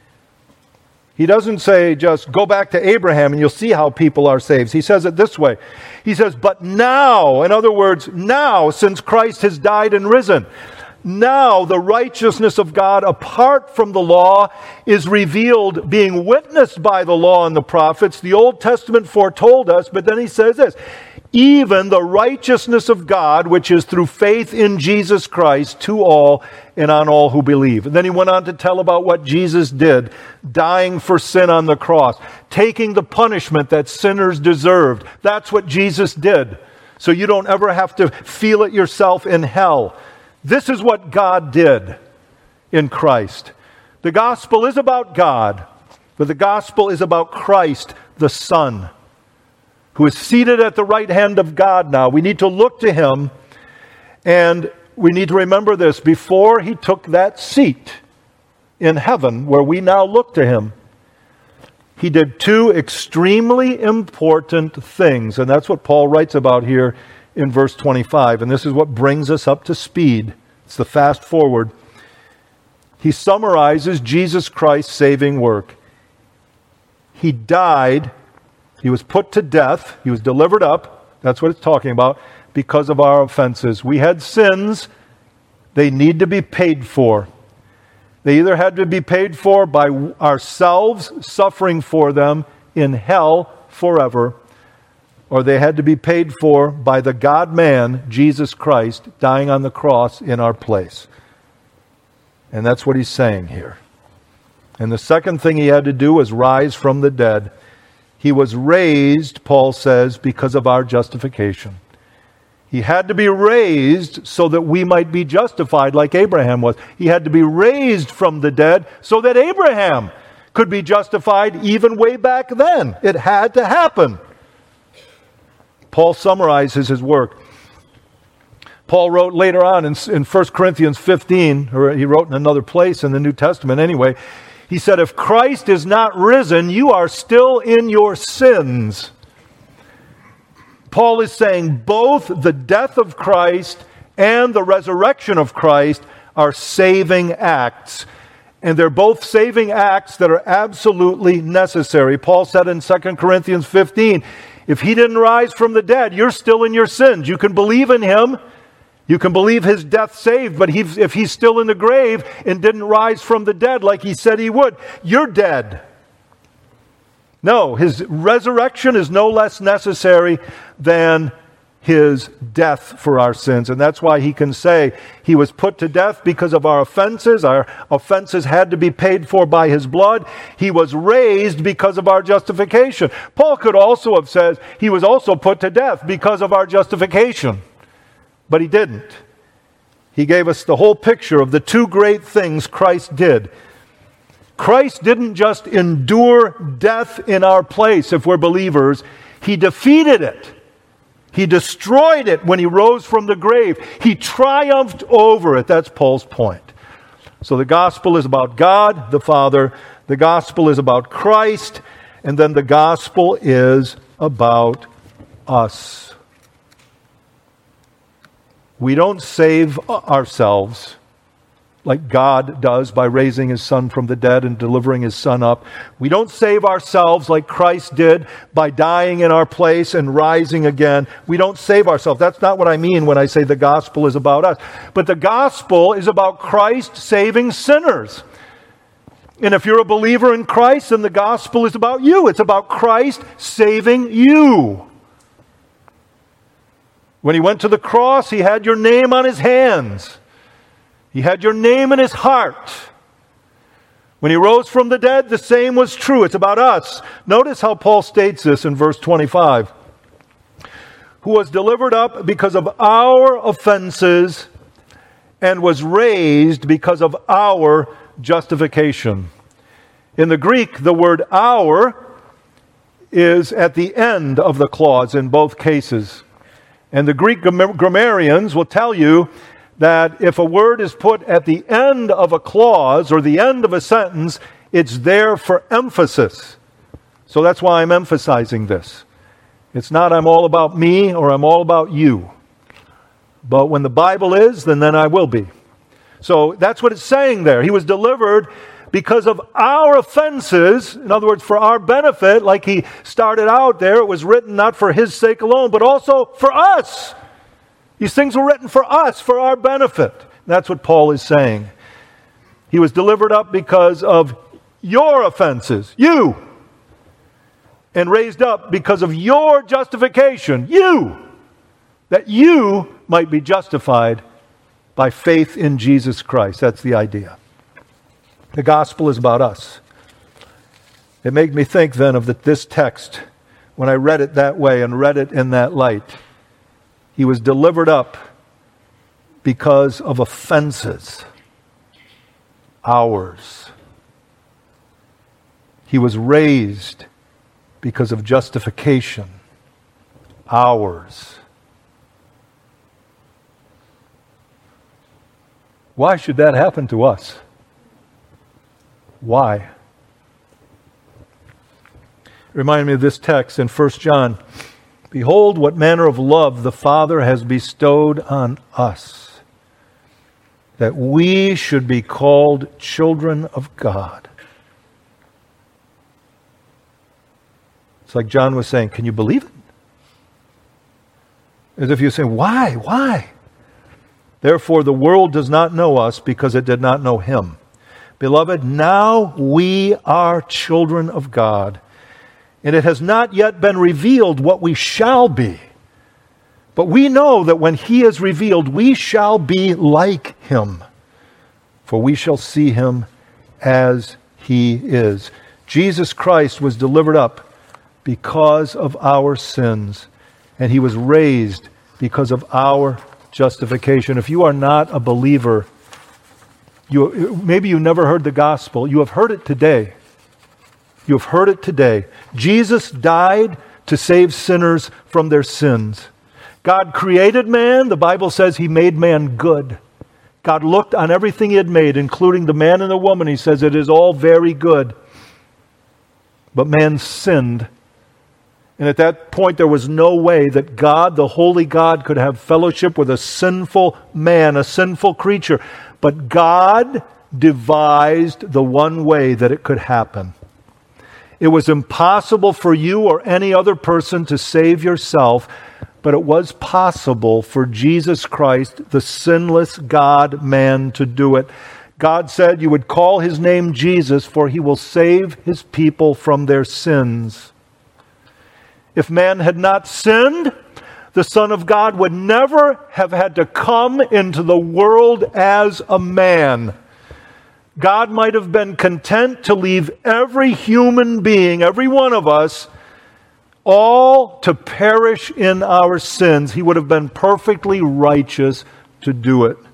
He doesn't say just go back to Abraham and you'll see how people are saved. He says it this way. He says, but now, in other words, now, since Christ has died and risen, now the righteousness of God apart from the law is revealed, being witnessed by the law and the prophets. The Old Testament foretold us, but then he says this, even the righteousness of God, which is through faith in Jesus Christ, to all and on all who believe. And then he went on to tell about what Jesus did, dying for sin on the cross, taking the punishment that sinners deserved. That's what Jesus did. So you don't ever have to feel it yourself in hell. This is what God did in Christ. The gospel is about God, but the gospel is about Christ, the Son, who is seated at the right hand of God now. We need to look to Him, and we need to remember this. Before He took that seat in heaven, where we now look to Him, He did two extremely important things, and that's what Paul writes about here in verse twenty-five, and this is what brings us up to speed. It's the fast forward. He summarizes Jesus Christ's saving work. He died, He was put to death, He was delivered up, that's what it's talking about, because of our offenses. We had sins, they need to be paid for. They either had to be paid for by ourselves suffering for them in hell forever, or they had to be paid for by the God-man, Jesus Christ, dying on the cross in our place. And that's what he's saying here. And the second thing he had to do was rise from the dead. He was raised, Paul says, because of our justification. He had to be raised so that we might be justified like Abraham was. He had to be raised from the dead so that Abraham could be justified even way back then. It had to happen. Paul summarizes his work. Paul wrote later on in, in First Corinthians fifteen, or he wrote in another place in the New Testament anyway, he said, if Christ is not risen, you are still in your sins. Paul is saying both the death of Christ and the resurrection of Christ are saving acts. And they're both saving acts that are absolutely necessary. Paul said in Second Corinthians fifteen, if He didn't rise from the dead, you're still in your sins. You can believe in Him. You can believe His death saved, but he's, if He's still in the grave and didn't rise from the dead like He said He would, you're dead. No, His resurrection is no less necessary than His death for our sins. And that's why He can say He was put to death because of our offenses. Our offenses had to be paid for by His blood. He was raised because of our justification. Paul could also have said He was also put to death because of our justification. But he didn't. He gave us the whole picture of the two great things Christ did. Christ didn't just endure death in our place if we're believers. He defeated it. He destroyed it when he rose from the grave. He triumphed over it. That's Paul's point. So the gospel is about God, the Father. The gospel is about Christ. And then the gospel is about us. We don't save ourselves like God does by raising His Son from the dead and delivering His Son up. We don't save ourselves like Christ did by dying in our place and rising again. We don't save ourselves. That's not what I mean when I say the gospel is about us. But the gospel is about Christ saving sinners. And if you're a believer in Christ, then the gospel is about you. It's about Christ saving you. When He went to the cross, He had your name on His hands. He had your name in His heart. When He rose from the dead, the same was true. It's about us. Notice how Paul states this in verse twenty-five. Who was delivered up because of our offenses and was raised because of our justification. In the Greek, the word our is at the end of the clause in both cases. And the Greek grammarians will tell you that if a word is put at the end of a clause or the end of a sentence, it's there for emphasis. So that's why I'm emphasizing this. It's not I'm all about me or I'm all about you. But when the Bible is, then then I will be. So that's what it's saying there. He was delivered because of our offenses, in other words, for our benefit, like he started out there. It was written not for His sake alone, but also for us. These things were written for us, for our benefit. That's what Paul is saying. He was delivered up because of your offenses, you. And raised up because of your justification, you. That you might be justified by faith in Jesus Christ. That's the idea. The gospel is about us. It made me think then of the, this text when I read it that way and read it in that light. He was delivered up because of offenses, ours. He was raised because of justification, ours. Why should that happen to us? Why? Remind me of this text in First John. Behold, what manner of love the Father has bestowed on us, that we should be called children of God. It's like John was saying, can you believe it? As if you're saying, why? Why? Therefore, the world does not know us because it did not know Him. Beloved, now we are children of God. And it has not yet been revealed what we shall be. But we know that when He is revealed, we shall be like Him. For we shall see Him as He is. Jesus Christ was delivered up because of our sins. And He was raised because of our justification. If you are not a believer, you, maybe you never heard the gospel. You have heard it today. You have heard it today. Jesus died to save sinners from their sins. God created man. The Bible says He made man good. God looked on everything He had made, including the man and the woman. He says it is all very good. But man sinned. And at that point, there was no way that God, the holy God, could have fellowship with a sinful man, a sinful creature. But God devised the one way that it could happen. It was impossible for you or any other person to save yourself, but it was possible for Jesus Christ, the sinless God-man, to do it. God said you would call His name Jesus, for He will save His people from their sins. If man had not sinned, the Son of God would never have had to come into the world as a man. God might have been content to leave every human being, every one of us, all to perish in our sins. He would have been perfectly righteous to do it.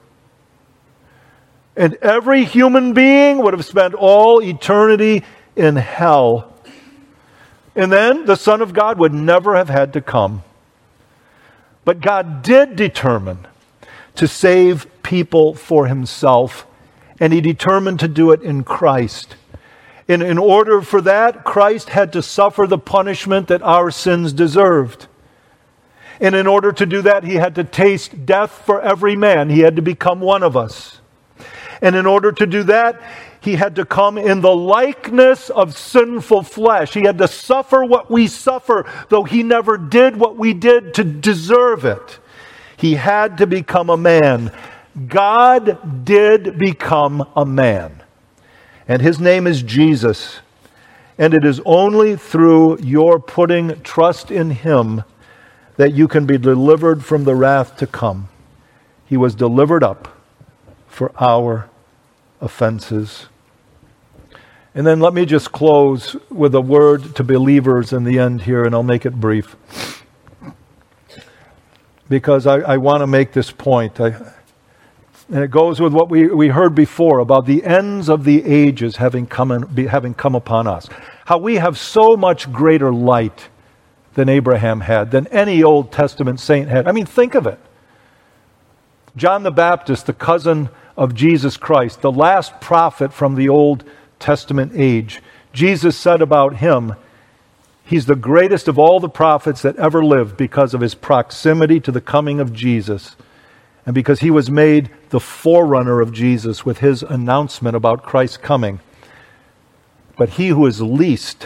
And every human being would have spent all eternity in hell. And then the Son of God would never have had to come. But God did determine to save people for himself, and he determined to do it in Christ. And in order for that, Christ had to suffer the punishment that our sins deserved. And in order to do that, he had to taste death for every man. He had to become one of us. And in order to do that, he had to come in the likeness of sinful flesh. He had to suffer what we suffer, though he never did what we did to deserve it. He had to become a man. God did become a man. And his name is Jesus. And it is only through your putting trust in him that you can be delivered from the wrath to come. He was delivered up for our offenses. And then let me just close with a word to believers in the end here, and I'll make it brief. Because I, I want to make this point. I, and it goes with what we, we heard before about the ends of the ages having come, in, be, having come upon us. How we have so much greater light than Abraham had, than any Old Testament saint had. I mean, think of it. John the Baptist, the cousin of Jesus Christ, the last prophet from the Old Testament age. Jesus said about him, he's the greatest of all the prophets that ever lived because of his proximity to the coming of Jesus, and because he was made the forerunner of Jesus with his announcement about Christ's coming. But he who is least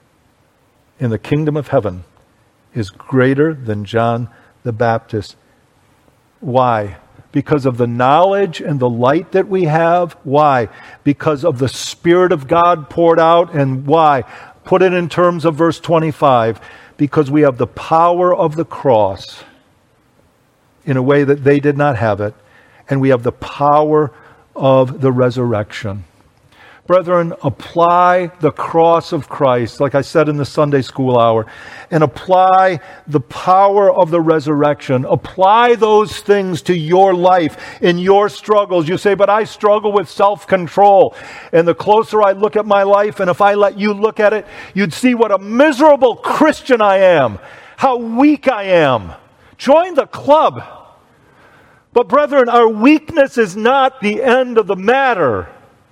in the kingdom of heaven is greater than John the Baptist. Why? Because of the knowledge and the light that we have. Why? Because of the Spirit of God poured out. And why? Put it in terms of verse twenty-five. Because we have the power of the cross in a way that they did not have it. And we have the power of the resurrection. Brethren, apply the cross of Christ, like I said in the Sunday school hour, and apply the power of the resurrection. Apply those things to your life, in your struggles. You say, but I struggle with self-control. And the closer I look at my life, and if I let you look at it, you'd see what a miserable Christian I am, how weak I am. Join the club. But brethren, our weakness is not the end of the matter.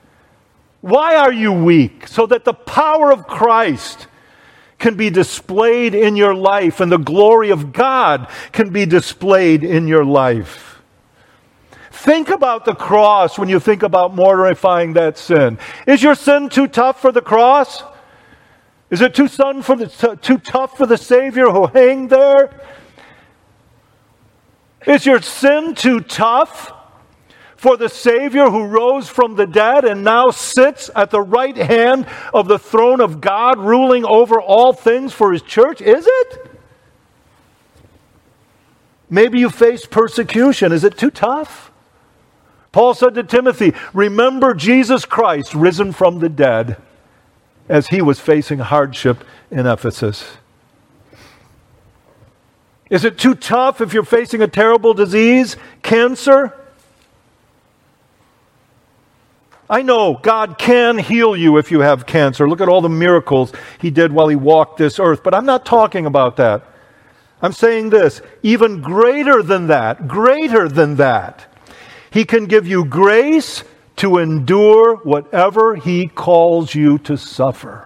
Why are you weak? So that the power of Christ can be displayed in your life and the glory of God can be displayed in your life. Think about the cross when you think about mortifying that sin. Is your sin too tough for the cross? Is it too, son for the, too tough for the Savior who hanged there? Is your sin too tough for the Savior who rose from the dead and now sits at the right hand of the throne of God, ruling over all things for his church? Is it? Maybe you face persecution. Is it too tough? Paul said to Timothy, remember Jesus Christ risen from the dead as he was facing hardship in Ephesus. Is it too tough if you're facing a terrible disease, cancer? I know God can heal you if you have cancer. Look at all the miracles he did while he walked this earth. But I'm not talking about that. I'm saying this, even greater than that, greater than that. He can give you grace to endure whatever he calls you to suffer.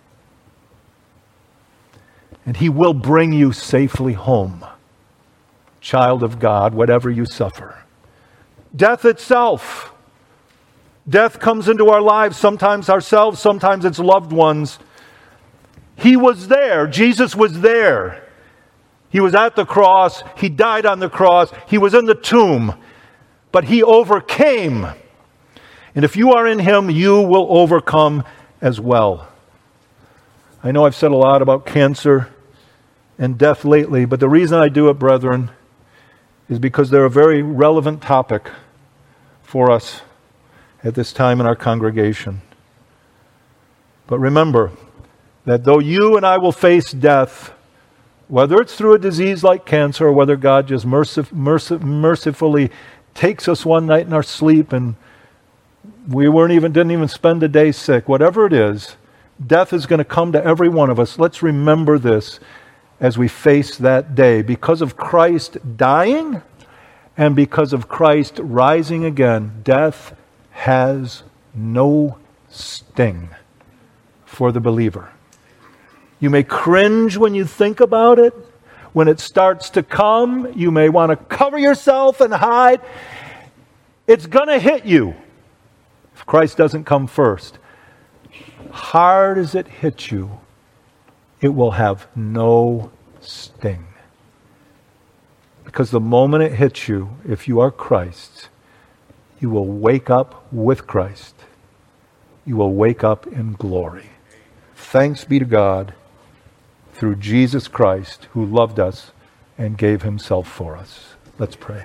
And he will bring you safely home, child of God, whatever you suffer. Death itself. Death comes into our lives, sometimes ourselves, sometimes it's loved ones. He was there. Jesus was there. He was at the cross. He died on the cross. He was in the tomb. But he overcame. And if you are in him, you will overcome as well. I know I've said a lot about cancer and death lately, but the reason I do it, brethren, is because they're a very relevant topic for us at this time in our congregation. But remember that though you and I will face death, whether it's through a disease like cancer or whether God just mercif- mercif- mercifully takes us one night in our sleep and we weren't even didn't even spend a day sick, whatever it is, death is going to come to every one of us. Let's remember this. as we face that day. Because of Christ dying and because of Christ rising again, death has no sting for the believer. You may cringe when you think about it. When it starts to come, you may want to cover yourself and hide. It's going to hit you if Christ doesn't come first. Hard as it hits you, it will have no sting. Because the moment it hits you, if you are Christ's, you will wake up with Christ. You will wake up in glory. Thanks be to God through Jesus Christ, who loved us and gave himself for us. Let's pray.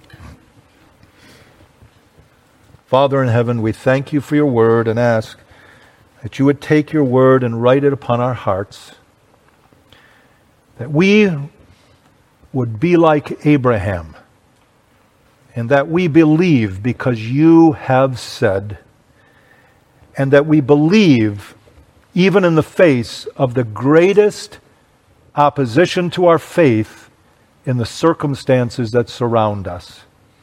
Father in heaven, we thank you for your word and ask that you would take your word and write it upon our hearts, that we would be like Abraham, and that we believe because you have said, and that we believe even in the face of the greatest opposition to our faith in the circumstances that surround us.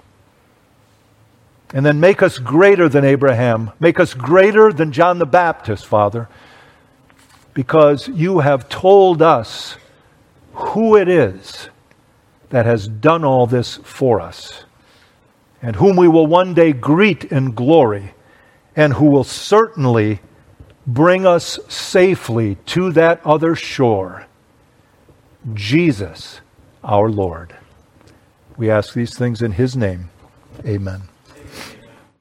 And then make us greater than Abraham. Make us greater than John the Baptist, Father, because you have told us who it is that has done all this for us, and whom we will one day greet in glory, and who will certainly bring us safely to that other shore, Jesus, our Lord. We ask these things in his name. Amen.